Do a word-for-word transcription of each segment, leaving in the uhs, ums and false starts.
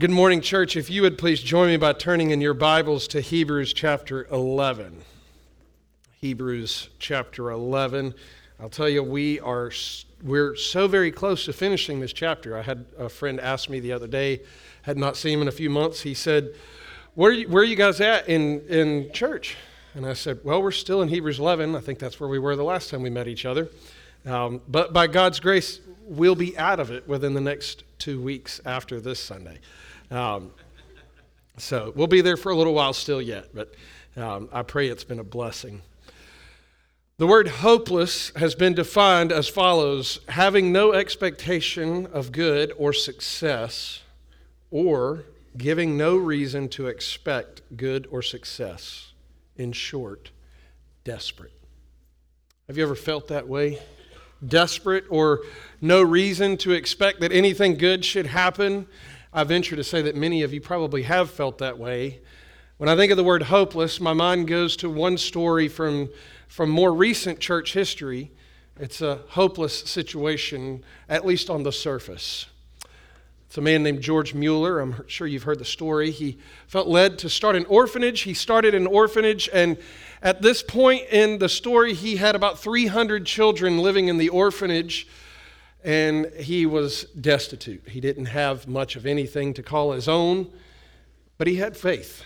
Good morning, church. If you would please join me by turning in your Bibles to Hebrews chapter eleven. Hebrews chapter eleven. I'll tell you, we are we're so very close to finishing this chapter. I had a friend ask me the other day, had not seen him in a few months. He said, "Where are you, where are you guys at in in church?" And I said, "Well, we're still in Hebrews eleven. I think that's where we were the last time we met each other. Um, but by God's grace, we'll be out of it within the next two weeks after this Sunday." Um, so we'll be there for a little while still yet, but um, I pray it's been a blessing. The word hopeless has been defined as follows: having no expectation of good or success, or giving no reason to expect good or success. In short, desperate. Have you ever felt that way? Desperate or no reason to expect that anything good should happen? I venture to say that many of you probably have felt that way. When I think of the word hopeless, my mind goes to one story from, from more recent church history. It's a hopeless situation, at least on the surface. It's a man named George Mueller. I'm sure you've heard the story. He felt led to start an orphanage. He started an orphanage, and at this point in the story, he had about three hundred children living in the orphanage. And he was destitute. He didn't have much of anything to call his own, but he had faith.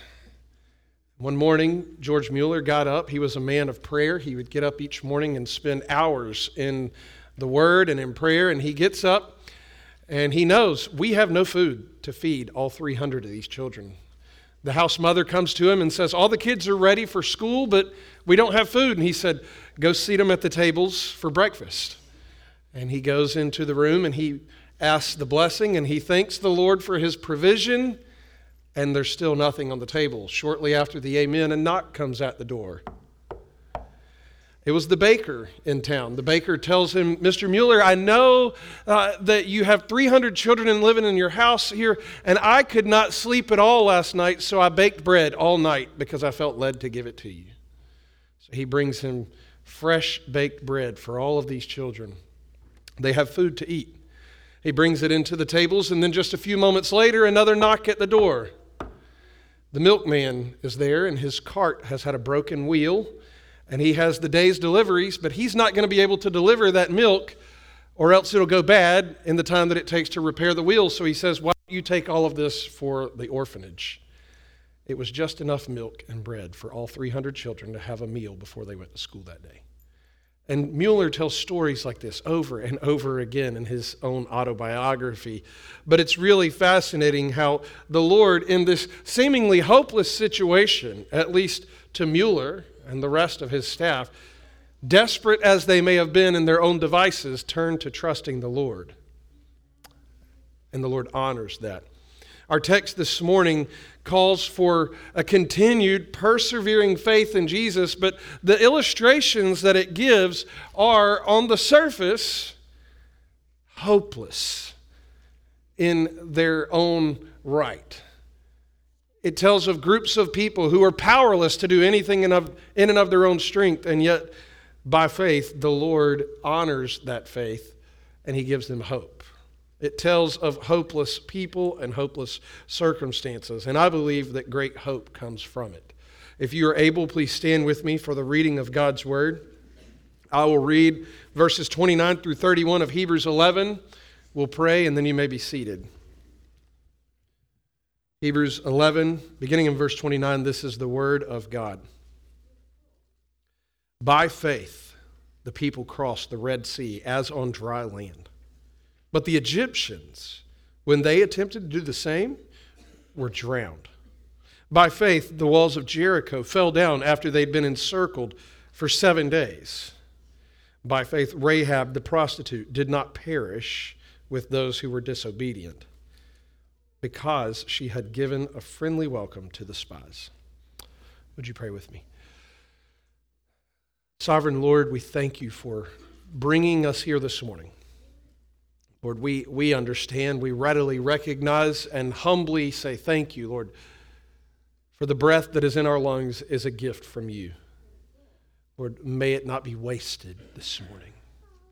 One morning, George Mueller got up. He was a man of prayer. He would get up each morning and spend hours in the Word and in prayer. And he gets up, and he knows we have no food to feed all three hundred of these children. The house mother comes to him and says, "All the kids are ready for school, but we don't have food." And he said, "Go seat them at the tables for breakfast." And he goes into the room and he asks the blessing and he thanks the Lord for his provision, and there's still nothing on the table. Shortly after the amen, a knock comes at the door. It was the baker in town. The baker tells him, "Mister Mueller, I know uh, that you have three hundred children living in your house here, and I could not sleep at all last night, so I baked bread all night because I felt led to give it to you." So he brings him fresh baked bread for all of these children. They have food to eat. He brings it into the tables, and then just a few moments later, another knock at the door. The milkman is there, and his cart has had a broken wheel, and he has the day's deliveries, but he's not going to be able to deliver that milk, or else it'll go bad in the time that it takes to repair the wheel. So he says, "Why don't you take all of this for the orphanage?" It was just enough milk and bread for all three hundred children to have a meal before they went to school that day. And Mueller tells stories like this over and over again in his own autobiography. But it's really fascinating how the Lord, in this seemingly hopeless situation, at least to Mueller and the rest of his staff, desperate as they may have been in their own devices, turned to trusting the Lord. And the Lord honors that. Our text this morning calls for a continued persevering faith in Jesus, but the illustrations that it gives are, on the surface, hopeless in their own right. It tells of groups of people who are powerless to do anything in, of, in and of their own strength, and yet by faith, the Lord honors that faith and He gives them hope. It tells of hopeless people and hopeless circumstances, and I believe that great hope comes from it. If you are able, please stand with me for the reading of God's Word. I will read verses twenty-nine through thirty-one of Hebrews eleven. We'll pray, and then you may be seated. Hebrews eleven, beginning in verse twenty-nine, this is the Word of God. By faith, the people crossed the Red Sea as on dry land. But the Egyptians, when they attempted to do the same, were drowned. By faith, the walls of Jericho fell down after they'd been encircled for seven days. By faith, Rahab the prostitute did not perish with those who were disobedient, because she had given a friendly welcome to the spies. Would you pray with me? Sovereign Lord, we thank you for bringing us here this morning. Lord, we, we understand, we readily recognize and humbly say thank you, Lord, for the breath that is in our lungs is a gift from you. Lord, may it not be wasted this morning.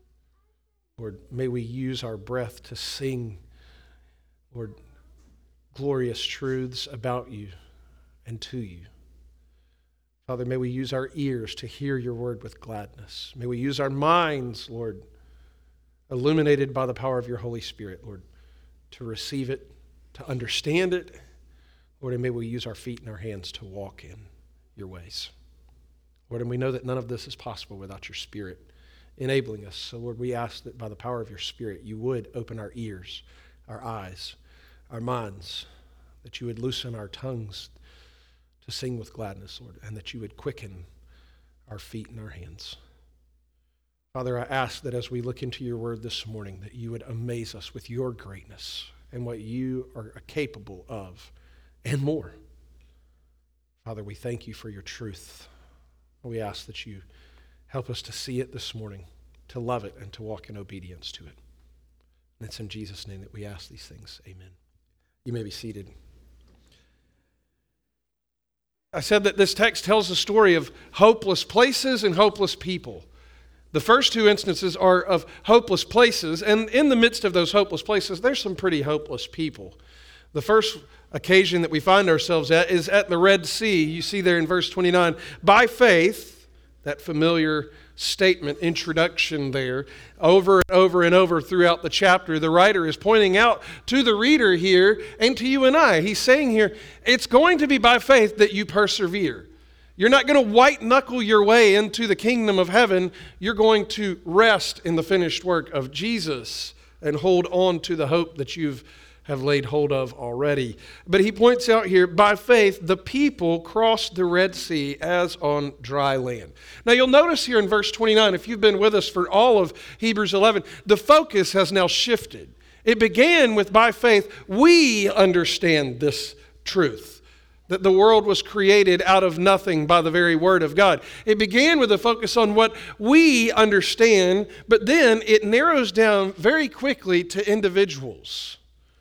Lord, may we use our breath to sing, Lord, glorious truths about you and to you. Father, may we use our ears to hear your word with gladness. May we use our minds, Lord, illuminated by the power of your Holy Spirit, Lord, to receive it, to understand it. Lord, and may we use our feet and our hands to walk in your ways. Lord, and we know that none of this is possible without your Spirit enabling us. So, Lord, we ask that by the power of your Spirit, you would open our ears, our eyes, our minds, that you would loosen our tongues to sing with gladness, Lord, and that you would quicken our feet and our hands. Father, I ask that as we look into your word this morning, that you would amaze us with your greatness and what you are capable of and more. Father, we thank you for your truth. We ask that you help us to see it this morning, to love it, and to walk in obedience to it. And it's in Jesus' name that we ask these things. Amen. You may be seated. I said that this text tells the story of hopeless places and hopeless people. The first two instances are of hopeless places, and in the midst of those hopeless places, there's some pretty hopeless people. The first occasion that we find ourselves at is at the Red Sea. You see there in verse twenty-nine, by faith, that familiar statement, introduction there, over and over and over throughout the chapter, the writer is pointing out to the reader here and to you and I. He's saying here, it's going to be by faith that you persevere. You're not going to white-knuckle your way into the kingdom of heaven. You're going to rest in the finished work of Jesus and hold on to the hope that you've have laid hold of already. But he points out here, by faith, the people crossed the Red Sea as on dry land. Now you'll notice here in verse twenty-nine, if you've been with us for all of Hebrews eleven, the focus has now shifted. It began with, by faith, we understand this truth, that the world was created out of nothing by the very word of God. It began with a focus on what we understand, but then it narrows down very quickly to individuals.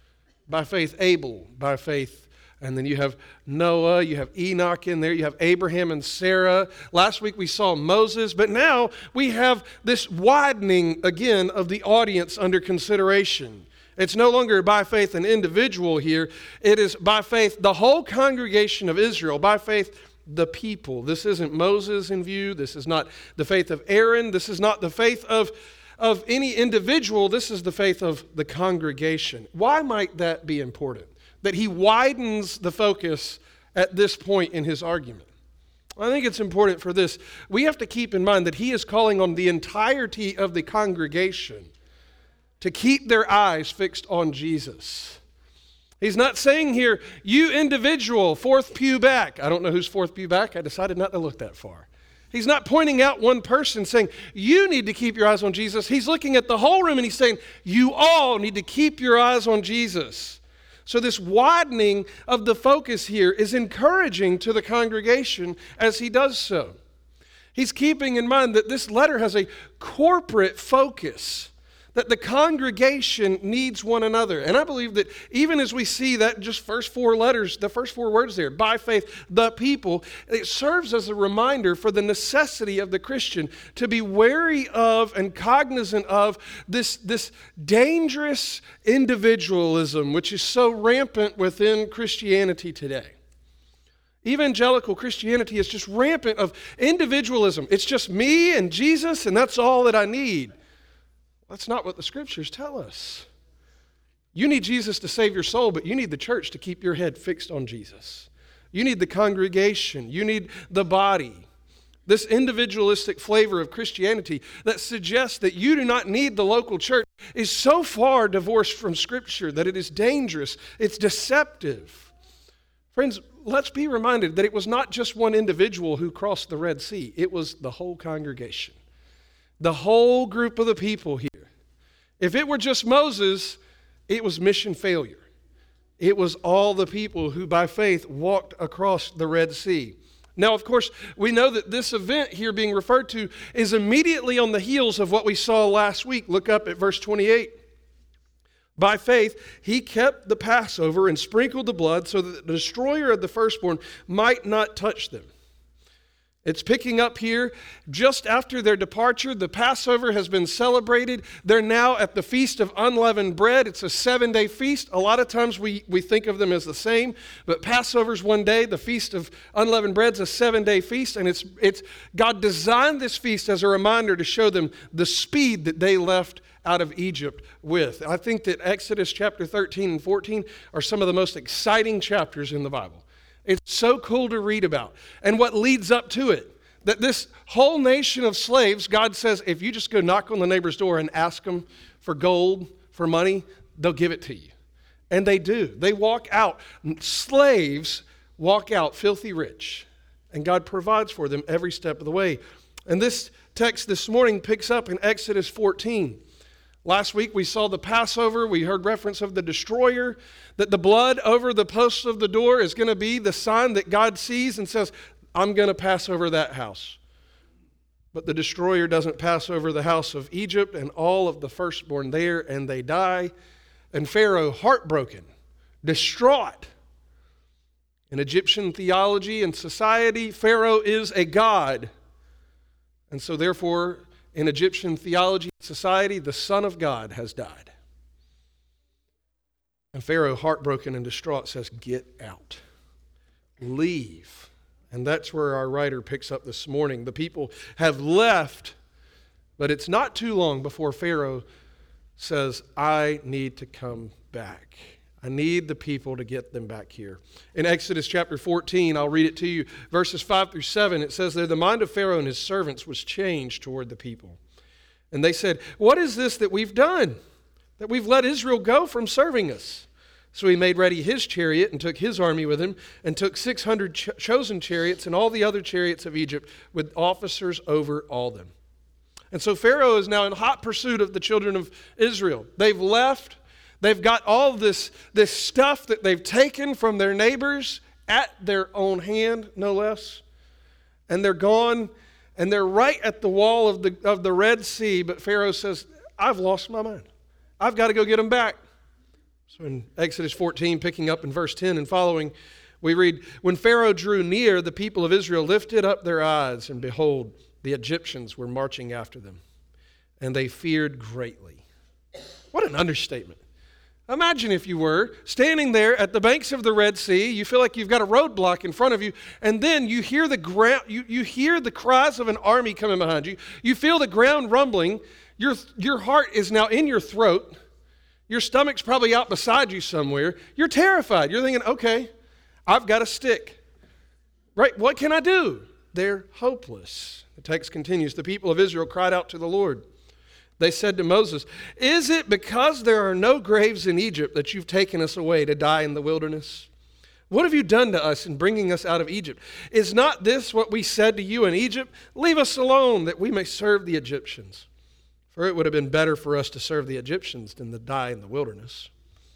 By faith, Abel, by faith, and then you have Noah, you have Enoch in there, you have Abraham and Sarah. Last week we saw Moses, but now we have this widening again of the audience under consideration. It's no longer by faith an individual here. It is by faith the whole congregation of Israel, by faith the people. This isn't Moses in view. This is not the faith of Aaron. This is not the faith of of any individual. This is the faith of the congregation. Why might that be important? That he widens the focus at this point in his argument. I think it's important for this. We have to keep in mind that he is calling on the entirety of the congregation to keep their eyes fixed on Jesus. He's not saying here, you individual, fourth pew back. I don't know who's fourth pew back. I decided not to look that far. He's not pointing out one person saying, you need to keep your eyes on Jesus. He's looking at the whole room and he's saying, you all need to keep your eyes on Jesus. So this widening of the focus here is encouraging to the congregation as he does so. He's keeping in mind that this letter has a corporate focus, that the congregation needs one another. And I believe that even as we see that just first four letters, the first four words there, by faith, the people, it serves as a reminder for the necessity of the Christian to be wary of and cognizant of this, this dangerous individualism which is so rampant within Christianity today. Evangelical Christianity is just rampant of individualism. It's just me and Jesus and that's all that I need. That's not what the scriptures tell us. You need Jesus to save your soul, but you need the church to keep your head fixed on Jesus. You need the congregation. You need the body. This individualistic flavor of Christianity that suggests that you do not need the local church is so far divorced from Scripture that it is dangerous. It's deceptive. Friends, let's be reminded that it was not just one individual who crossed the Red Sea. It was the whole congregation. The whole group of the people here. If it were just Moses, it was mission failure. It was all the people who by faith walked across the Red Sea. Now, of course, we know that this event here being referred to is immediately on the heels of what we saw last week. Look up at verse twenty-eight. By faith, he kept the Passover and sprinkled the blood so that the destroyer of the firstborn might not touch them. It's picking up here just after their departure. The Passover has been celebrated. They're now at the Feast of Unleavened Bread. It's a seven-day feast. A lot of times we, we think of them as the same, but Passover's one day. The Feast of Unleavened Bread's a seven-day feast, and it's it's God designed this feast as a reminder to show them the speed that they left out of Egypt with. I think that Exodus chapter thirteen and fourteen are some of the most exciting chapters in the Bible. It's so cool to read about. And what leads up to it, that this whole nation of slaves, God says, if you just go knock on the neighbor's door and ask them for gold, for money, they'll give it to you. And they do. They walk out. Slaves walk out filthy rich. And God provides for them every step of the way. And this text this morning picks up in Exodus fourteen. Last week we saw the Passover. We heard reference of the destroyer, that the blood over the posts of the door is going to be the sign that God sees and says, I'm going to pass over that house. But the destroyer doesn't pass over the house of Egypt and all of the firstborn there, and they die. And Pharaoh, heartbroken, distraught. In Egyptian theology and society, Pharaoh is a god. And so therefore, in Egyptian theology and society, the Son of God has died. And Pharaoh, heartbroken and distraught, says, get out. Leave. And that's where our writer picks up this morning. The people have left, but it's not too long before Pharaoh says, I need to come back. I need the people to get them back here. In Exodus chapter fourteen, I'll read it to you, verses five through seven, it says there, the mind of Pharaoh and his servants was changed toward the people. And they said, what is this that we've done, that we've let Israel go from serving us? So he made ready his chariot and took his army with him and took six hundred ch- chosen chariots and all the other chariots of Egypt with officers over all them. And so Pharaoh is now in hot pursuit of the children of Israel. They've left. They've got all this, this stuff that they've taken from their neighbors at their own hand, no less. And they're gone, and they're right at the wall of the, of the Red Sea. But Pharaoh says, I've lost my mind. I've got to go get them back. So in Exodus fourteen, picking up in verse ten and following, we read, when Pharaoh drew near, the people of Israel lifted up their eyes, and behold, the Egyptians were marching after them, and they feared greatly. What an understatement. Imagine if you were standing there at the banks of the Red Sea, you feel like you've got a roadblock in front of you, and then you hear the ground, you, you hear the cries of an army coming behind you. You feel the ground rumbling. Your, your heart is now in your throat. Your stomach's probably out beside you somewhere. You're terrified. You're thinking, okay, I've got a stick. Right? What can I do? They're hopeless. The text continues. The people of Israel cried out to the Lord. They said to Moses, is it because there are no graves in Egypt that you've taken us away to die in the wilderness? What have you done to us in bringing us out of Egypt? Is not this what we said to you in Egypt? Leave us alone that we may serve the Egyptians. For it would have been better for us to serve the Egyptians than to die in the wilderness.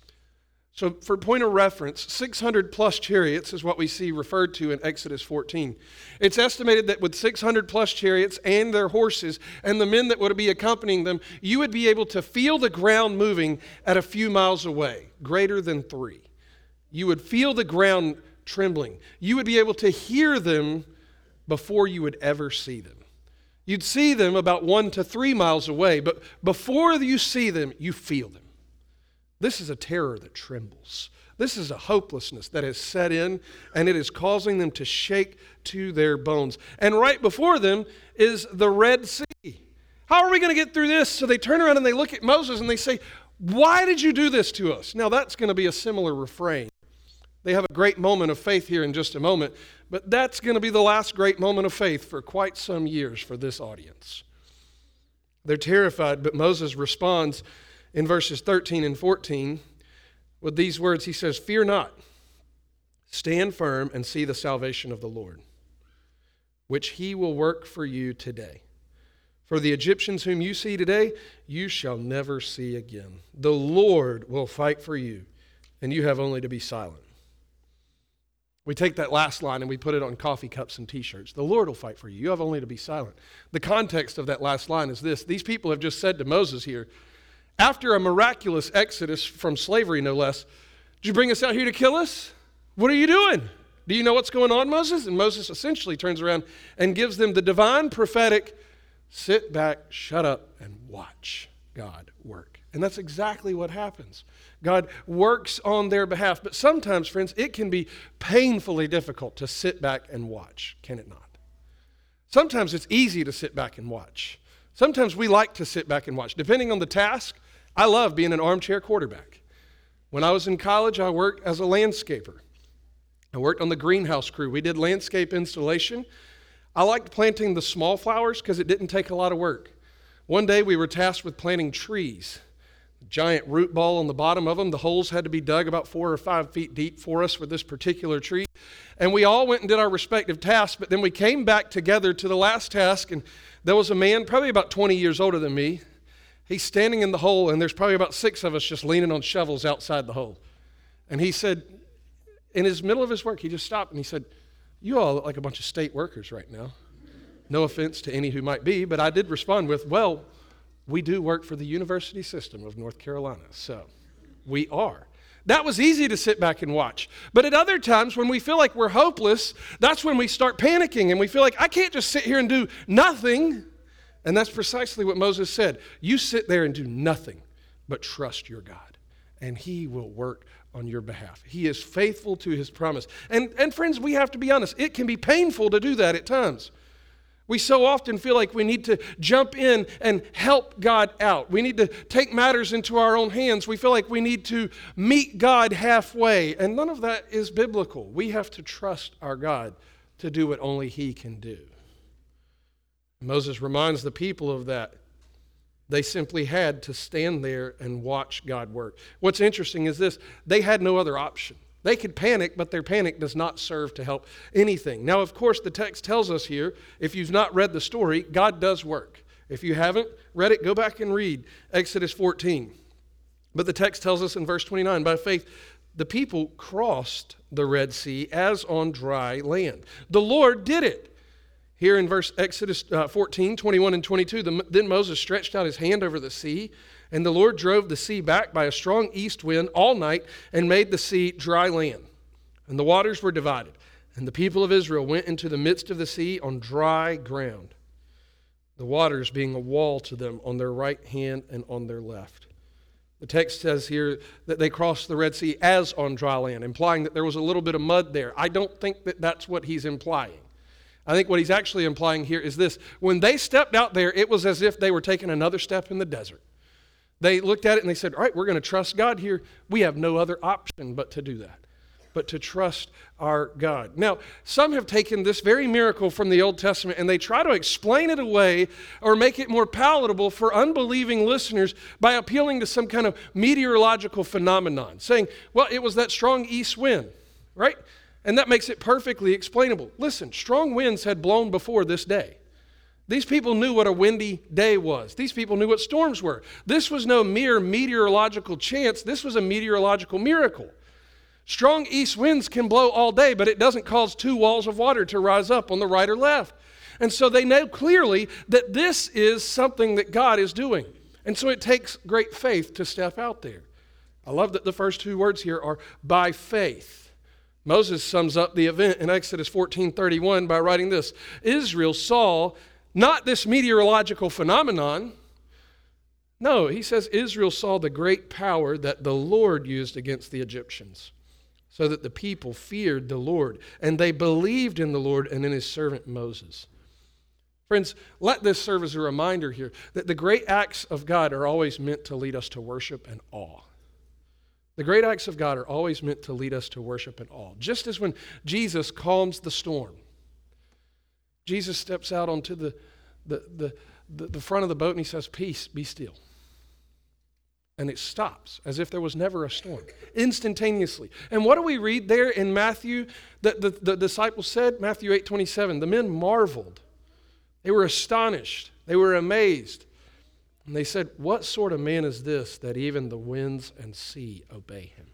So for point of reference, six hundred plus chariots is what we see referred to in Exodus fourteen. It's estimated that with six hundred plus chariots and their horses and the men that would be accompanying them, you would be able to feel the ground moving at a few miles away, greater than three. You would feel the ground trembling. You would be able to hear them before you would ever see them. You'd see them about one to three miles away, but before you see them, you feel them. This is a terror that trembles. This is a hopelessness that has set in, and it is causing them to shake to their bones. And right before them is the Red Sea. How are we going to get through this? So they turn around and they look at Moses and they say, why did you do this to us? Now that's going to be a similar refrain. They have a great moment of faith here in just a moment, but that's going to be the last great moment of faith for quite some years for this audience. They're terrified, but Moses responds in verses thirteen and fourteen, with these words, he says, fear not, stand firm and see the salvation of the Lord, which he will work for you today. For the Egyptians whom you see today, you shall never see again. The Lord will fight for you, and you have only to be silent. We take that last line and we put it on coffee cups and t-shirts. The Lord will fight for you. You have only to be silent. The context of that last line is this. These people have just said to Moses here, after a miraculous exodus from slavery, no less, did you bring us out here to kill us? What are you doing? Do you know what's going on, Moses? And Moses essentially turns around and gives them the divine prophetic, sit back, shut up, and watch God work. And that's exactly what happens. God works on their behalf. But sometimes, friends, it can be painfully difficult to sit back and watch, can it not? Sometimes it's easy to sit back and watch. Sometimes we like to sit back and watch. Depending on the task, I love being an armchair quarterback. When I was in college, I worked as a landscaper. I worked on the greenhouse crew. We did landscape installation. I liked planting the small flowers because it didn't take a lot of work. One day we were tasked with planting trees. Giant root ball on the bottom of them. The holes had to be dug about four or five feet deep for us for this particular tree. And we all went and did our respective tasks, but then we came back together to the last task, and there was a man probably about twenty years older than me. He's standing in the hole, and there's probably about six of us just leaning on shovels outside the hole. And he said, in his middle of his work, he just stopped and he said, "You all look like a bunch of state workers right now." No offense to any who might be, but I did respond with, "Well, we do work for the university system of North Carolina, so we are." That was easy to sit back and watch. But at other times when we feel like we're hopeless, that's when we start panicking and we feel like, I can't just sit here and do nothing. And that's precisely what Moses said. You sit there and do nothing but trust your God, and he will work on your behalf. He is faithful to his promise. And, and friends, we have to be honest. It can be painful to do that at times. We so often feel like we need to jump in and help God out. We need to take matters into our own hands. We feel like we need to meet God halfway. And none of that is biblical. We have to trust our God to do what only he can do. Moses reminds the people of that. They simply had to stand there and watch God work. What's interesting is this. They had no other option. They could panic, but their panic does not serve to help anything. Now, of course, the text tells us here, if you've not read the story, God does work. If you haven't read it, go back and read Exodus fourteen. But the text tells us in verse twenty-nine, by faith, the people crossed the Red Sea as on dry land. The Lord did it. Here in verse Exodus uh, fourteen, twenty-one and twenty-two, the, then Moses stretched out his hand over the sea, and the Lord drove the sea back by a strong east wind all night and made the sea dry land. And the waters were divided. And the people of Israel went into the midst of the sea on dry ground, the waters being a wall to them on their right hand and on their left. The text says here that they crossed the Red Sea as on dry land, implying that there was a little bit of mud there. I don't think that that's what he's implying. I think what he's actually implying here is this. When they stepped out there, it was as if they were taking another step in the desert. They looked at it and they said, all right, we're going to trust God here. We have no other option but to do that, but to trust our God. Now, some have taken this very miracle from the Old Testament and they try to explain it away or make it more palatable for unbelieving listeners by appealing to some kind of meteorological phenomenon, saying, well, it was that strong east wind, right? And that makes it perfectly explainable. Listen, strong winds had blown before this day. These people knew what a windy day was. These people knew what storms were. This was no mere meteorological chance. This was a meteorological miracle. Strong east winds can blow all day, but it doesn't cause two walls of water to rise up on the right or left. And so they know clearly that this is something that God is doing. And so it takes great faith to step out there. I love that the first two words here are by faith. Moses sums up the event in Exodus fourteen thirty-one by writing this. Israel saw not this meteorological phenomenon. No, he says Israel saw the great power that the Lord used against the Egyptians, so that the people feared the Lord, and they believed in the Lord and in his servant Moses. Friends, let this serve as a reminder here that the great acts of God are always meant to lead us to worship and awe. The great acts of God are always meant to lead us to worship and awe. Just as when Jesus calms the storm, Jesus steps out onto the, the, the, the, the front of the boat and he says, peace, be still. And it stops as if there was never a storm, instantaneously. And what do we read there in Matthew that the, the disciples said? Matthew eight twenty-seven, the men marveled. They were astonished. They were amazed. And they said, what sort of man is this that even the winds and sea obey him?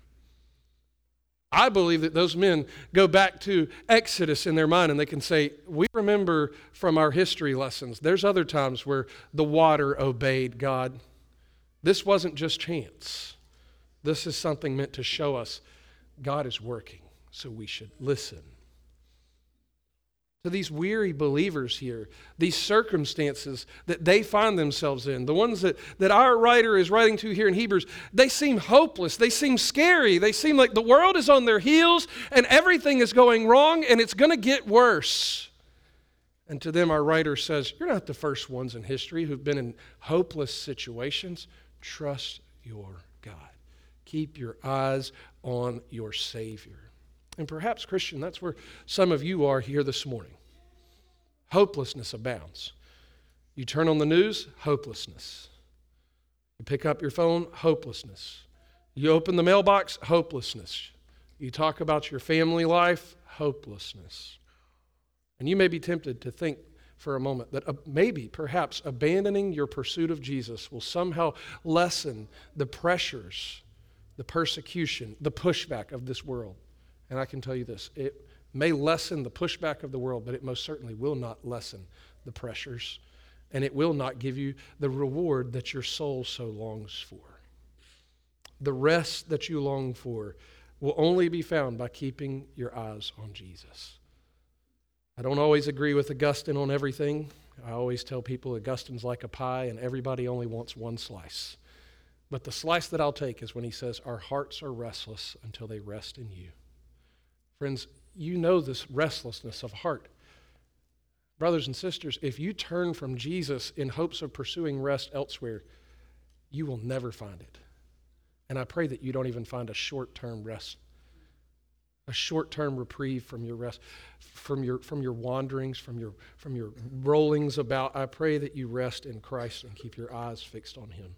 I believe that those men go back to Exodus in their mind and they can say, we remember from our history lessons, there's other times where the water obeyed God. This wasn't just chance. This is something meant to show us God is working, so we should listen to these weary believers here, these circumstances that they find themselves in, the ones that, that our writer is writing to here in Hebrews, they seem hopeless, they seem scary, they seem like the world is on their heels and everything is going wrong and it's going to get worse. And to them, our writer says, you're not the first ones in history who've been in hopeless situations. Trust your God. Keep your eyes on your Savior. And perhaps, Christian, that's where some of you are here this morning. Hopelessness abounds. You turn on the news, hopelessness. You pick up your phone, hopelessness. You open the mailbox, hopelessness. You talk about your family life, hopelessness. And you may be tempted to think for a moment that uh, maybe, perhaps, abandoning your pursuit of Jesus will somehow lessen the pressures, the persecution, the pushback of this world. And I can tell you this, it may lessen the pushback of the world, but it most certainly will not lessen the pressures, and it will not give you the reward that your soul so longs for. The rest that you long for will only be found by keeping your eyes on Jesus. I don't always agree with Augustine on everything. I always tell people Augustine's like a pie and everybody only wants one slice. But the slice that I'll take is when he says, our hearts are restless until they rest in you. Friends, you know this restlessness of heart. Brothers and sisters, if you turn from Jesus in hopes of pursuing rest elsewhere, you will never find it. And I pray that you don't even find a short-term rest, a short-term reprieve from your rest, from your from your wanderings, from your from your rollings about. I pray that you rest in Christ and keep your eyes fixed on Him.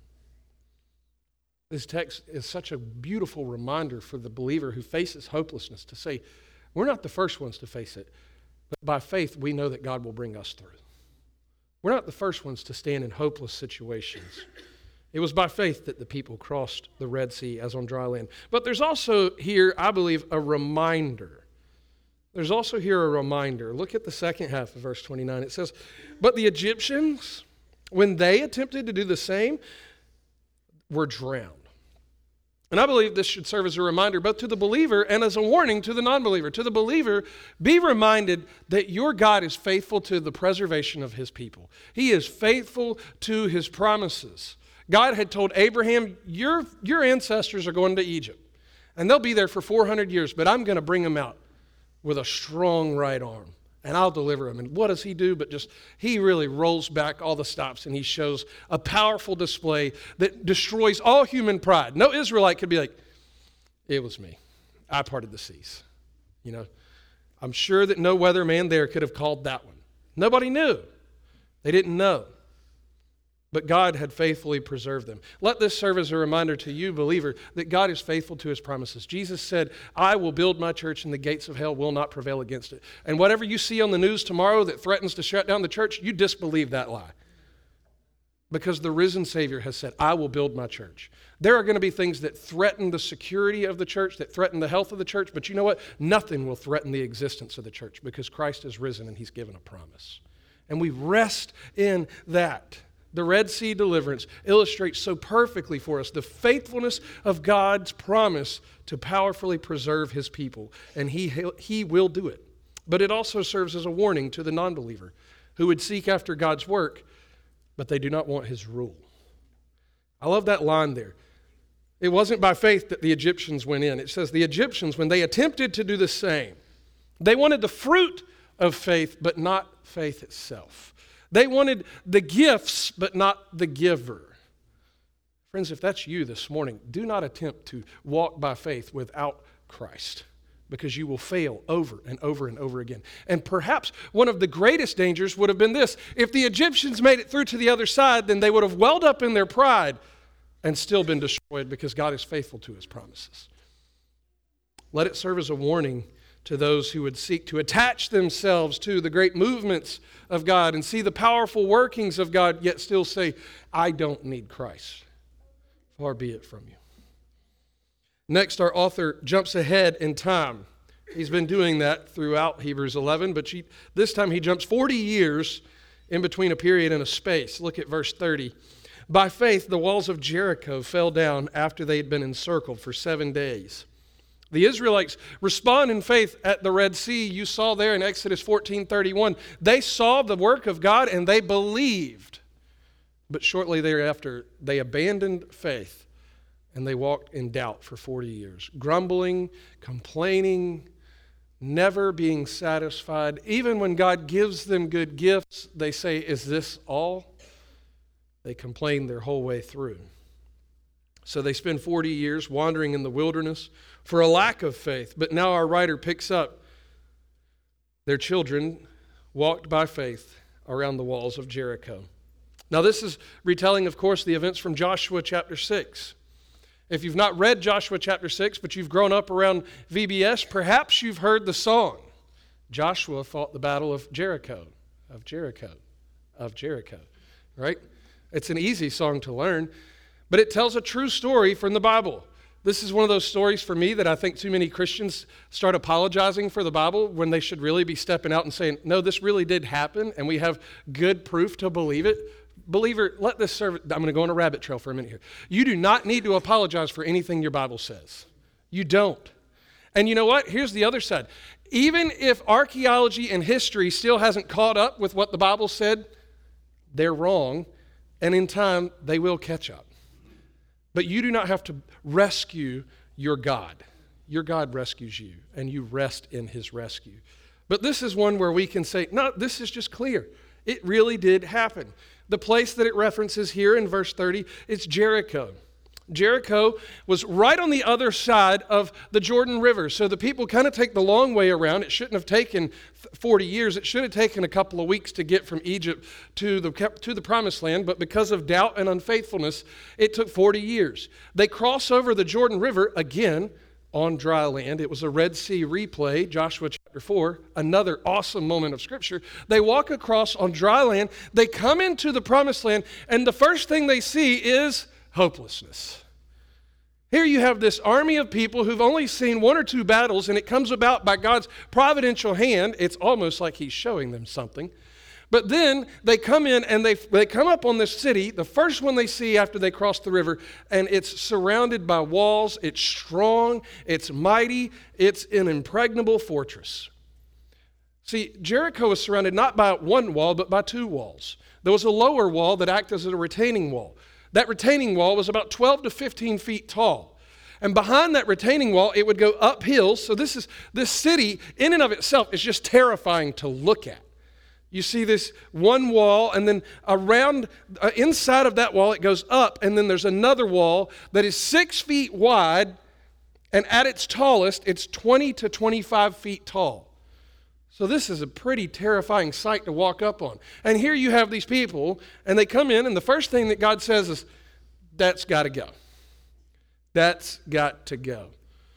This text is such a beautiful reminder for the believer who faces hopelessness to say, we're not the first ones to face it, but by faith we know that God will bring us through. We're not the first ones to stand in hopeless situations. It was by faith that the people crossed the Red Sea as on dry land. But there's also here, I believe, a reminder. There's also here a reminder. Look at the second half of verse twenty-nine. It says, but the Egyptians, when they attempted to do the same, were drowned. And I believe this should serve as a reminder both to the believer and as a warning to the non-believer. To the believer, be reminded that your God is faithful to the preservation of His people. He is faithful to His promises. God had told Abraham, your, your ancestors are going to Egypt, and they'll be there for four hundred years, but I'm going to bring them out with a strong right arm, and I'll deliver them. And what does He do? But just, He really rolls back all the stops, and He shows a powerful display that destroys all human pride. No Israelite could be like, it was me. I parted the seas. You know, I'm sure that no weatherman there could have called that one. Nobody knew. They didn't know. But God had faithfully preserved them. Let this serve as a reminder to you, believer, that God is faithful to His promises. Jesus said, I will build my church and the gates of hell will not prevail against it. And whatever you see on the news tomorrow that threatens to shut down the church, you disbelieve that lie. Because the risen Savior has said, I will build my church. There are going to be things that threaten the security of the church, that threaten the health of the church, but you know what? Nothing will threaten the existence of the church because Christ has risen and He's given a promise. And we rest in that. The Red Sea deliverance illustrates so perfectly for us the faithfulness of God's promise to powerfully preserve His people, and He, he will do it. But it also serves as a warning to the non-believer who would seek after God's work, but they do not want His rule. I love that line there. It wasn't by faith that the Egyptians went in. It says the Egyptians, when they attempted to do the same, they wanted the fruit of faith, but not faith itself. They wanted the gifts, but not the giver. Friends, if that's you this morning, do not attempt to walk by faith without Christ, because you will fail over and over and over again. And perhaps one of the greatest dangers would have been this. If the Egyptians made it through to the other side, then they would have welled up in their pride and still been destroyed because God is faithful to His promises. Let it serve as a warning to those who would seek to attach themselves to the great movements of God and see the powerful workings of God, yet still say, I don't need Christ. Far be it from you. Next, our author jumps ahead in time. He's been doing that throughout Hebrews eleven, but she, this time he jumps forty years in between a period and a space. Look at verse thirty. By faith, the walls of Jericho fell down after they had been encircled for seven days. The Israelites respond in faith at the Red Sea. You saw there in Exodus fourteen thirty-one. They saw the work of God and they believed. But shortly thereafter, they abandoned faith and they walked in doubt for forty years, grumbling, complaining, never being satisfied. Even when God gives them good gifts, they say, "Is this all?" They complain their whole way through. So they spend forty years wandering in the wilderness for a lack of faith. But now our writer picks up their children walked by faith around the walls of Jericho. Now this is retelling, of course, the events from Joshua chapter six. If you've not read Joshua chapter six, but you've grown up around V B S, perhaps you've heard the song. Joshua fought the battle of Jericho, of Jericho, of Jericho, right? It's an easy song to learn, but it tells a true story from the Bible. This is one of those stories for me that I think too many Christians start apologizing for the Bible when they should really be stepping out and saying, no, this really did happen, and we have good proof to believe it. Believer, let this serve. I'm going to go on a rabbit trail for a minute here. You do not need to apologize for anything your Bible says. You don't. And you know what? Here's the other side. Even if archaeology and history still hasn't caught up with what the Bible said, they're wrong, and in time, they will catch up. But you do not have to rescue your God. Your God rescues you, and you rest in his rescue. But this is one where we can say, no, this is just clear. It really did happen. The place that it references here in verse thirty is Jericho. Jericho was right on the other side of the Jordan River. So the people kind of take the long way around. It shouldn't have taken forty years. It should have taken a couple of weeks to get from Egypt to the, to the Promised Land. But because of doubt and unfaithfulness, it took forty years. They cross over the Jordan River again on dry land. It was a Red Sea replay, Joshua chapter four, another awesome moment of Scripture. They walk across on dry land. They come into the Promised Land, and the first thing they see is hopelessness. Here you have this army of people who've only seen one or two battles, and it comes about by God's providential hand. It's almost like he's showing them something. But then they come in and they, they come up on this city, the first one they see after they cross the river, and it's surrounded by walls. It's strong, it's mighty, it's an impregnable fortress. See, Jericho was surrounded not by one wall, but by two walls. There was a lower wall that acted as a retaining wall. That retaining wall was about twelve to fifteen feet tall. And behind that retaining wall, it would go uphill. So this is this city in and of itself is just terrifying to look at. You see this one wall, and then around, uh, inside of that wall, it goes up, and then there's another wall that is six feet wide, and at its tallest, it's twenty to twenty-five feet tall. So this is a pretty terrifying sight to walk up on. And here you have these people, and they come in, and the first thing that God says is, that's got to go. That's got to go.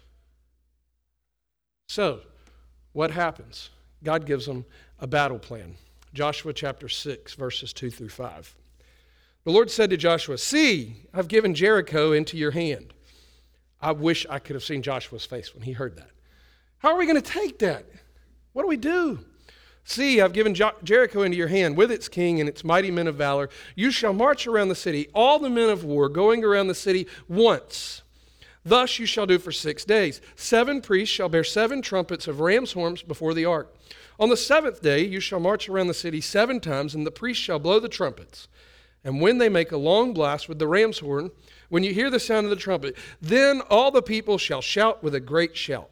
So, what happens? God gives them a battle plan. Joshua chapter six, verses two through five. The Lord said to Joshua, "See, I've given Jericho into your hand." I wish I could have seen Joshua's face when he heard that. How are we going to take that? What do we do? "See, I've given Jo- Jericho into your hand with its king and its mighty men of valor. You shall march around the city, all the men of war, going around the city once. Thus you shall do for six days. Seven priests shall bear seven trumpets of ram's horns before the ark. On the seventh day you shall march around the city seven times, and the priests shall blow the trumpets. And when they make a long blast with the ram's horn, when you hear the sound of the trumpet, then all the people shall shout with a great shout."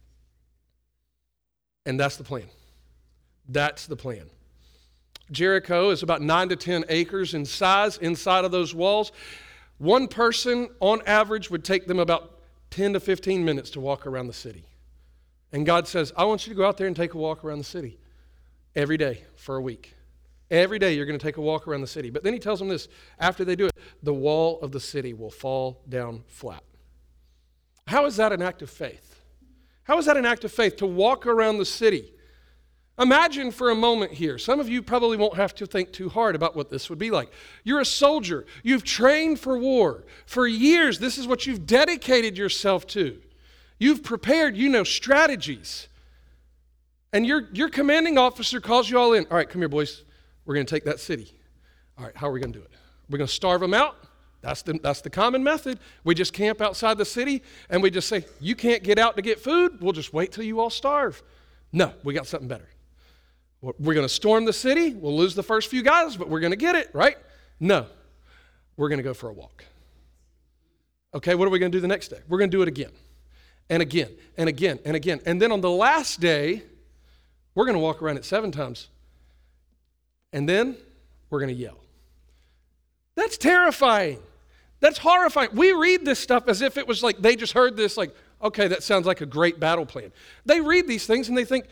And that's the plan. That's the plan. Jericho is about nine to ten acres in size inside of those walls. One person, on average, would take them about ten to fifteen minutes to walk around the city. And God says, I want you to go out there and take a walk around the city every day for a week. Every day you're going to take a walk around the city. But then he tells them this, after they do it, the wall of the city will fall down flat. How is that an act of faith? How is that an act of faith to walk around the city? Imagine for a moment here. Some of you probably won't have to think too hard about what this would be like. You're a soldier. You've trained for war. For years, this is what you've dedicated yourself to. You've prepared, you know, strategies. And your, your commanding officer calls you all in. All right, come here, boys. We're going to take that city. All right, how are we going to do it? We're going to starve them out. That's the, that's the common method. We just camp outside the city and we just say, you can't get out to get food. We'll just wait till you all starve. No, we got something better. We're going to storm the city. We'll lose the first few guys, but we're going to get it, right? No, we're going to go for a walk. Okay, what are we going to do the next day? We're going to do it again and again and again and again. And then on the last day, we're going to walk around it seven times. And then we're going to yell. That's terrifying. That's horrifying. We read this stuff as if it was like they just heard this, like, okay, that sounds like a great battle plan. They read these things and they think,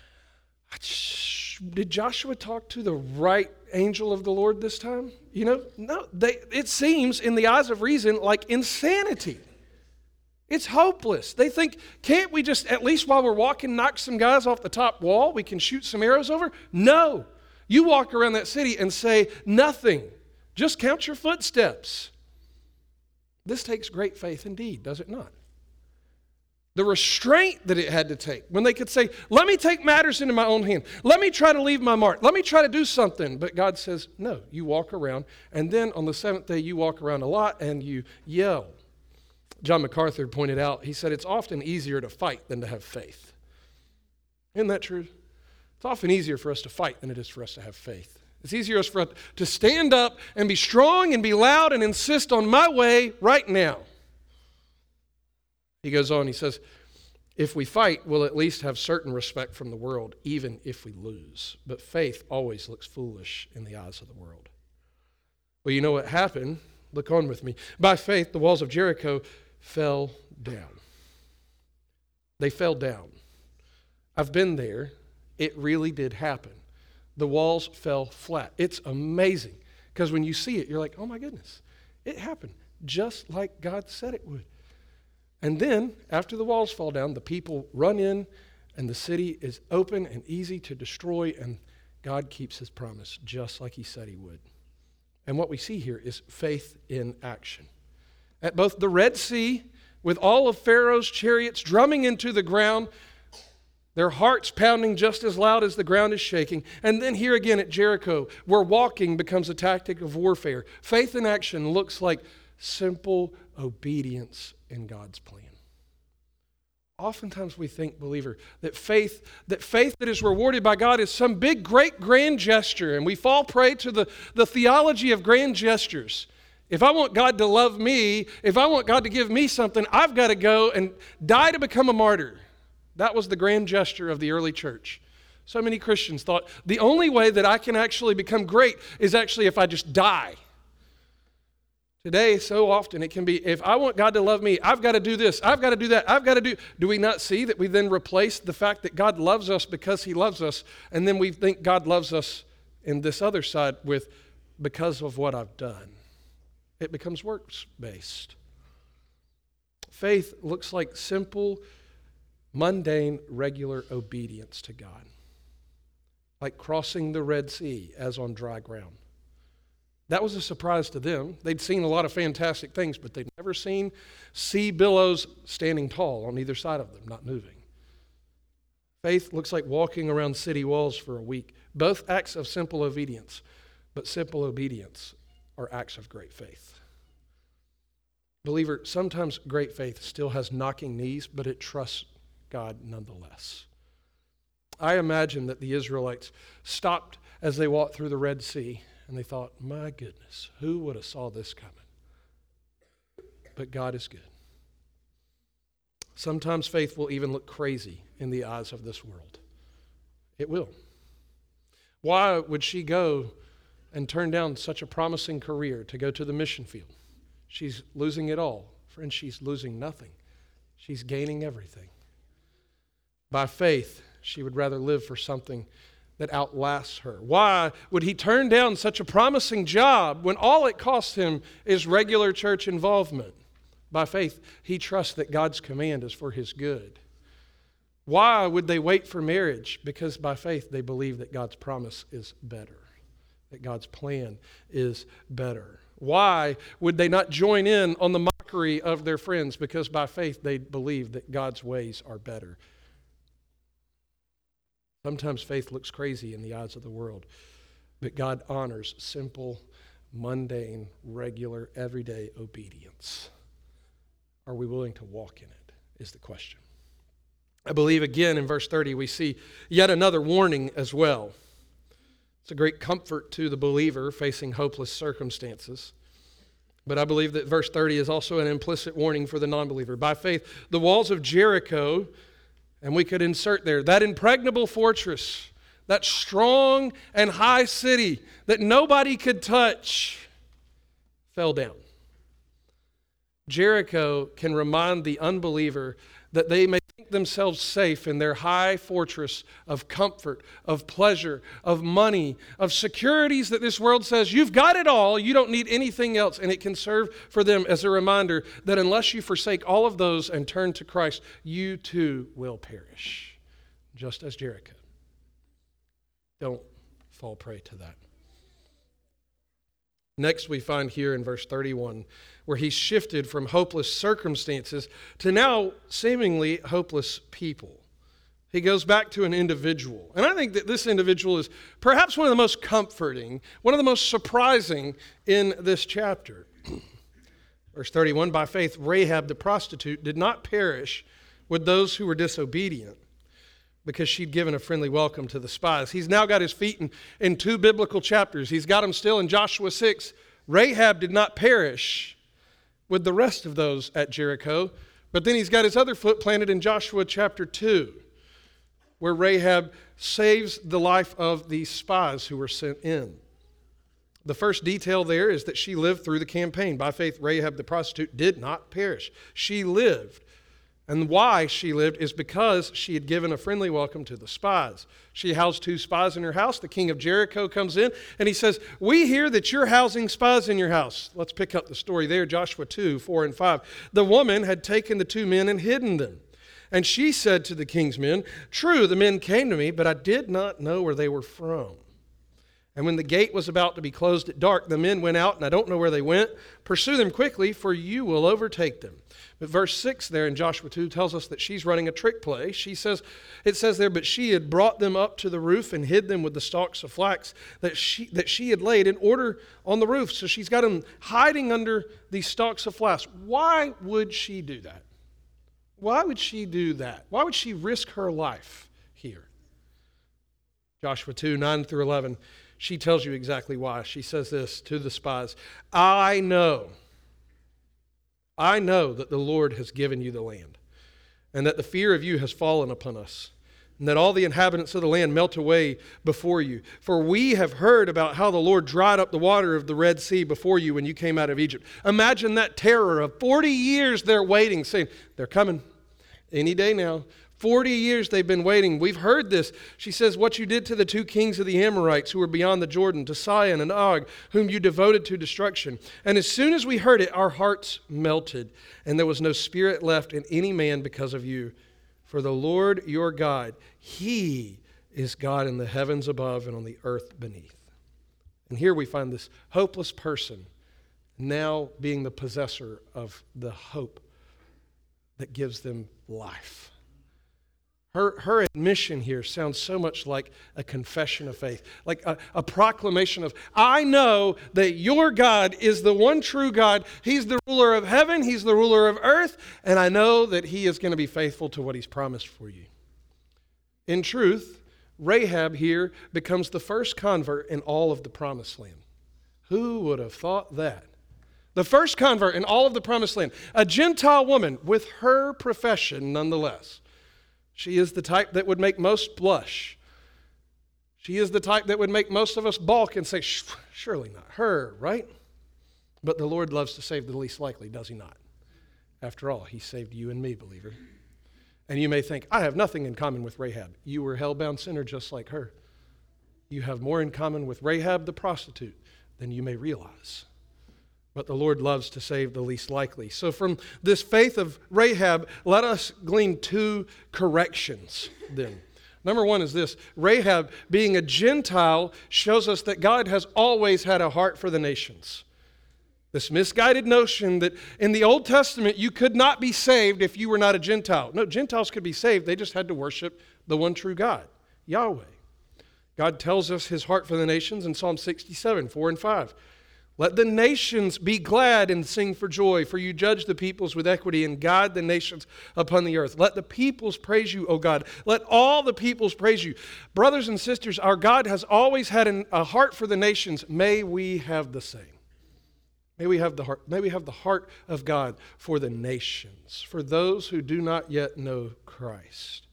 did Joshua talk to the right angel of the Lord this time? You know, no, they, it seems in the eyes of reason like insanity. It's hopeless. They think, can't we just, at least while we're walking, knock some guys off the top wall? We can shoot some arrows over? No. You walk around that city and say nothing. Just count your footsteps. This takes great faith indeed, does it not? The restraint that it had to take when they could say, let me take matters into my own hand. Let me try to leave my mark. Let me try to do something. But God says, no, you walk around. And then on the seventh day, you walk around a lot and you yell. John MacArthur pointed out, he said, it's often easier to fight than to have faith. Isn't that true? It's often easier for us to fight than it is for us to have faith. It's easier for us to stand up and be strong and be loud and insist on my way right now. He goes on, he says, if we fight, we'll at least have certain respect from the world, even if we lose. But faith always looks foolish in the eyes of the world. Well, you know what happened? Look on with me. By faith, the walls of Jericho fell down. They fell down. I've been there. It really did happen. The walls fell flat. It's amazing because when you see it, you're like, oh my goodness, it happened just like God said it would. And then after the walls fall down, the people run in and the city is open and easy to destroy, and God keeps his promise just like he said he would. And what we see here is faith in action. At both the Red Sea, with all of Pharaoh's chariots drumming into the ground, their hearts pounding just as loud as the ground is shaking. And then here again at Jericho, where walking becomes a tactic of warfare. Faith in action looks like simple obedience in God's plan. Oftentimes we think, believer, that faith, that faith that is rewarded by God is some big, great, grand gesture. And we fall prey to the, the theology of grand gestures. If I want God to love me, if I want God to give me something, I've got to go and die to become a martyr. That was the grand gesture of the early church. So many Christians thought the only way that I can actually become great is actually if I just die. Today, so often it can be, if I want God to love me, I've got to do this, I've got to do that, I've got to do... Do we not see that we then replace the fact that God loves us because he loves us, and then we think God loves us in this other side with because of what I've done? It becomes works-based. Faith looks like simple, mundane, regular obedience to God. Like crossing the Red Sea as on dry ground. That was a surprise to them. They'd seen a lot of fantastic things, but they'd never seen sea billows standing tall on either side of them, not moving. Faith looks like walking around city walls for a week. Both acts of simple obedience, but simple obedience are acts of great faith. Believer, sometimes great faith still has knocking knees, but it trusts God nonetheless. I imagine that the Israelites stopped as they walked through the Red Sea, and they thought, my goodness, who would have saw this coming? But God is good. Sometimes faith will even look crazy in the eyes of this world. It will. Why would she go and turn down such a promising career to go to the mission field? She's losing it all. Friends, she's losing nothing. She's gaining everything. By faith, she would rather live for something that outlasts her. Why would he turn down such a promising job when all it costs him is regular church involvement? By faith, he trusts that God's command is for his good. Why would they wait for marriage? Because by faith, they believe that God's promise is better, that God's plan is better. Why would they not join in on the mockery of their friends? Because by faith, they believe that God's ways are better. Sometimes faith looks crazy in the eyes of the world, but God honors simple, mundane, regular, everyday obedience? Are we willing to walk in it, is the question. I believe again in verse thirty we see yet another warning as well. It's a great comfort to the believer facing hopeless circumstances. But I believe that verse thirty is also an implicit warning for the non-believer. By faith, the walls of Jericho, and we could insert there, that impregnable fortress, that strong and high city that nobody could touch, fell down. Jericho can remind the unbeliever that they may think themselves safe in their high fortress of comfort, of pleasure, of money, of securities that this world says, you've got it all, you don't need anything else. And it can serve for them as a reminder that unless you forsake all of those and turn to Christ, you too will perish, just as Jericho. Don't fall prey to that. Next, we find here in verse thirty-one, where he's shifted from hopeless circumstances to now seemingly hopeless people. He goes back to an individual. And I think that this individual is perhaps one of the most comforting, one of the most surprising in this chapter. Verse thirty-one, by faith, Rahab the prostitute did not perish with those who were disobedient, because she'd given a friendly welcome to the spies. He's now got his feet in, in two biblical chapters. He's got them still in Joshua six. Rahab did not perish with the rest of those at Jericho, but then he's got his other foot planted in Joshua chapter two, where Rahab saves the life of these spies who were sent in. The first detail there is that she lived through the campaign. By faith, Rahab the prostitute did not perish. She lived. And why she lived is because she had given a friendly welcome to the spies. She housed two spies in her house. The king of Jericho comes in and he says, we hear that you're housing spies in your house. Let's pick up the story there, Joshua two, four and five. The woman had taken the two men and hidden them. And she said to the king's men, true, the men came to me, but I did not know where they were from. And when the gate was about to be closed at dark, the men went out, and I don't know where they went. Pursue them quickly, for you will overtake them. But verse six there in Joshua two tells us that she's running a trick play. She says, it says there, but she had brought them up to the roof and hid them with the stalks of flax that she, that she had laid in order on the roof. So she's got them hiding under these stalks of flax. Why would she do that? Why would she do that? Why would she risk her life here? Joshua two, nine through eleven. She tells you exactly why. She says this to the spies. I know, I know that the Lord has given you the land, and that the fear of you has fallen upon us, and that all the inhabitants of the land melt away before you. For we have heard about how the Lord dried up the water of the Red Sea before you when you came out of Egypt. Imagine that terror of forty years they're waiting, saying, they're coming any day now. forty years they've been waiting. We've heard this. She says, what you did to the two kings of the Amorites who were beyond the Jordan, to Sihon and Og, whom you devoted to destruction. And as soon as we heard it, our hearts melted, and there was no spirit left in any man because of you. For the Lord your God, He is God in the heavens above and on the earth beneath. And here we find this hopeless person now being the possessor of the hope that gives them life. Her, her admission here sounds so much like a confession of faith, like a, a proclamation of, I know that your God is the one true God. He's the ruler of heaven. He's the ruler of earth. And I know that He is going to be faithful to what He's promised for you. In truth, Rahab here becomes the first convert in all of the promised land. Who would have thought that? The first convert in all of the promised land, a Gentile woman with her profession nonetheless. She is the type that would make most blush. She is the type that would make most of us balk and say, surely not her, right? But the Lord loves to save the least likely, does He not? After all, He saved you and me, believer. And you may think, I have nothing in common with Rahab. You were a hell-bound sinner just like her. You have more in common with Rahab the prostitute than you may realize. But the Lord loves to save the least likely. So from this faith of Rahab, let us glean two corrections then. Number one is this. Rahab, being a Gentile, shows us that God has always had a heart for the nations. This misguided notion that in the Old Testament you could not be saved if you were not a Gentile. No, Gentiles could be saved. They just had to worship the one true God, Yahweh. God tells us His heart for the nations in Psalm sixty-seven, four and five. Let the nations be glad and sing for joy, for you judge the peoples with equity and guide the nations upon the earth. Let the peoples praise you, O God. Let all the peoples praise you. Brothers and sisters, our God has always had an, a heart for the nations. May we have the same. May we have the heart, may we have the heart of God for the nations, for those who do not yet know Christ.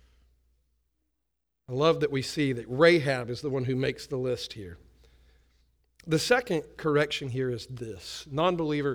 I love that we see that Rahab is the one who makes the list here. The second correction here is this. Non-believer,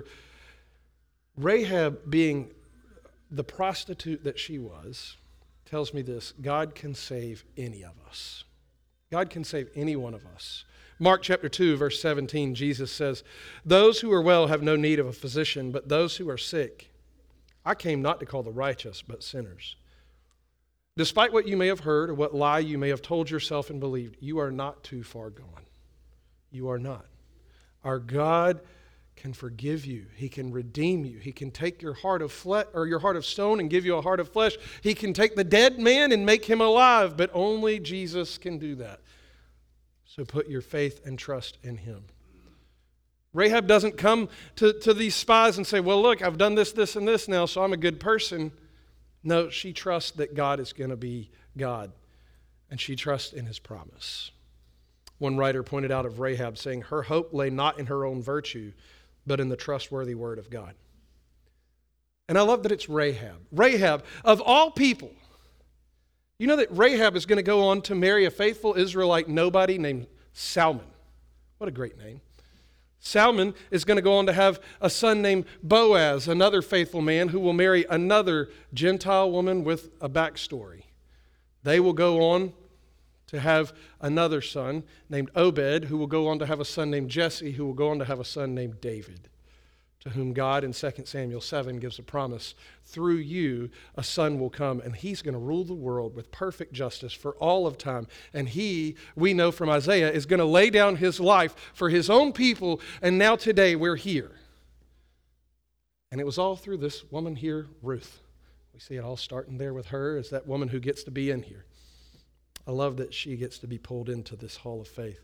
Rahab being the prostitute that she was, tells me this: God can save any of us. God can save any one of us. Mark chapter two, verse seventeen, Jesus says, "Those who are well have no need of a physician, but those who are sick. I came not to call the righteous, but sinners." Despite what you may have heard or what lie you may have told yourself and believed, you are not too far gone. You are not. Our God can forgive you. He can redeem you. He can take your heart of flesh or your heart of stone and give you a heart of flesh. He can take the dead man and make him alive, but only Jesus can do that. So put your faith and trust in him. Rahab doesn't come to, to these spies and say, well, look, I've done this, this, and this now, so I'm a good person. No, she trusts that God is going to be God, and she trusts in his promise. One writer pointed out of Rahab, saying her hope lay not in her own virtue, but in the trustworthy word of God. And I love that it's Rahab. Rahab, of all people, you know that Rahab is going to go on to marry a faithful Israelite nobody named Salmon. What a great name. Salmon is going to go on to have a son named Boaz, another faithful man who will marry another Gentile woman with a backstory. They will go on to have another son named Obed, who will go on to have a son named Jesse, who will go on to have a son named David, to whom God in Second Samuel seven gives a promise. Through you, a son will come, and he's going to rule the world with perfect justice for all of time. And he, we know from Isaiah, is going to lay down his life for his own people, and now today we're here. And it was all through this woman here, Ruth. We see it all starting there with her as that woman who gets to be in here. I love that she gets to be pulled into this hall of faith.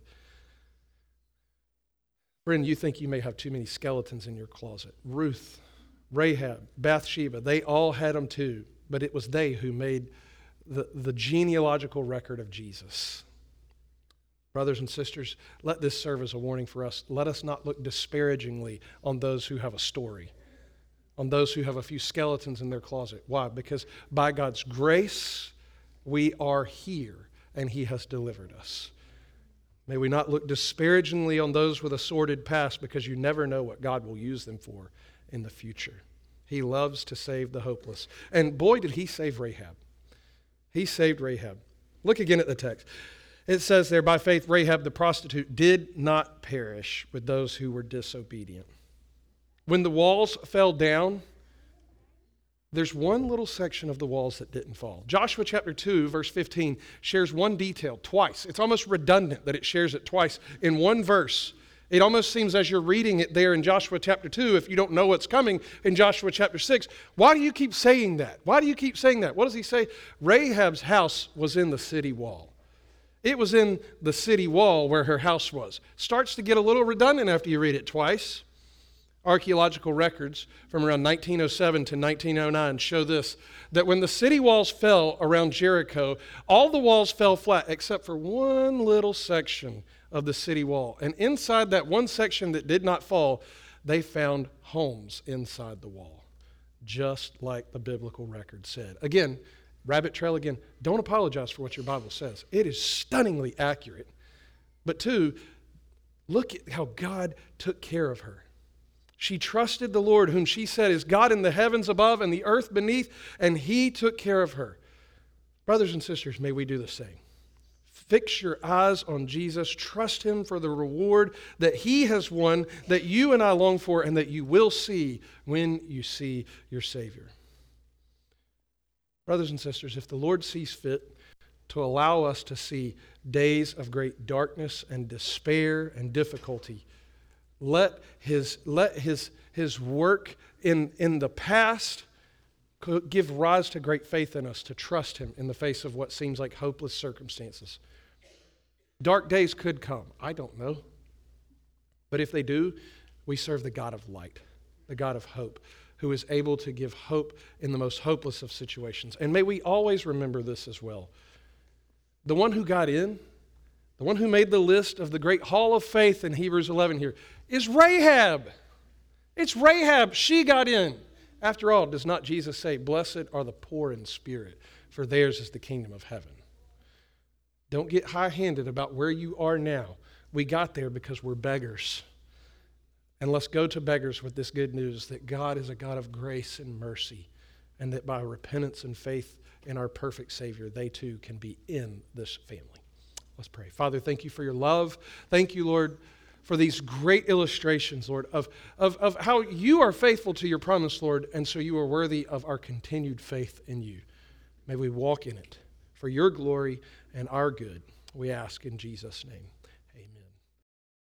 Friend, you think you may have too many skeletons in your closet. Ruth, Rahab, Bathsheba, they all had them too, but it was they who made the, the genealogical record of Jesus. Brothers and sisters, let this serve as a warning for us. Let us not look disparagingly on those who have a story, on those who have a few skeletons in their closet. Why? Because by God's grace, we are here, and he has delivered us. May we not look disparagingly on those with a sordid past, because you never know what God will use them for in the future. He loves to save the hopeless. And boy, did he save Rahab. He saved Rahab. Look again at the text. It says there, by faith, Rahab the prostitute did not perish with those who were disobedient. When the walls fell down, there's one little section of the walls that didn't fall. Joshua chapter two, verse fifteen, shares one detail twice. It's almost redundant that it shares it twice in one verse. It almost seems as you're reading it there in Joshua chapter two, if you don't know what's coming in Joshua chapter six, why do you keep saying that? Why do you keep saying that? What does he say? Rahab's house was in the city wall. It was in the city wall where her house was. Starts to get a little redundant after you read it twice. Archaeological records from around nineteen oh seven to nineteen oh nine show this, that when the city walls fell around Jericho, all the walls fell flat except for one little section of the city wall. And inside that one section that did not fall, they found homes inside the wall, just like the biblical record said. Again, rabbit trail again, don't apologize for what your Bible says. It is stunningly accurate. But two, look at how God took care of her. She trusted the Lord, whom she said is God in the heavens above and the earth beneath, and he took care of her. Brothers and sisters, may we do the same. Fix your eyes on Jesus. Trust him for the reward that he has won, that you and I long for, and that you will see when you see your Savior. Brothers and sisters, if the Lord sees fit to allow us to see days of great darkness and despair and difficulty, Let his let his his work in, in the past give rise to great faith in us to trust him in the face of what seems like hopeless circumstances. Dark days could come. I don't know. But if they do, we serve the God of light, the God of hope, who is able to give hope in the most hopeless of situations. And may we always remember this as well. The one who got in, the one who made the list of the great hall of faith in Hebrews eleven here, is Rahab. It's Rahab. She got in. After all, does not Jesus say, "Blessed are the poor in spirit, for theirs is the kingdom of heaven"? Don't get high-handed about where you are now. We got there because we're beggars. And let's go to beggars with this good news that God is a God of grace and mercy, and that by repentance and faith in our perfect Savior, they too can be in this family. Let's pray. Father, thank you for your love. Thank you, Lord, for these great illustrations, Lord, of, of, of how you are faithful to your promise, Lord, and so you are worthy of our continued faith in you. May we walk in it for your glory and our good, we ask in Jesus' name.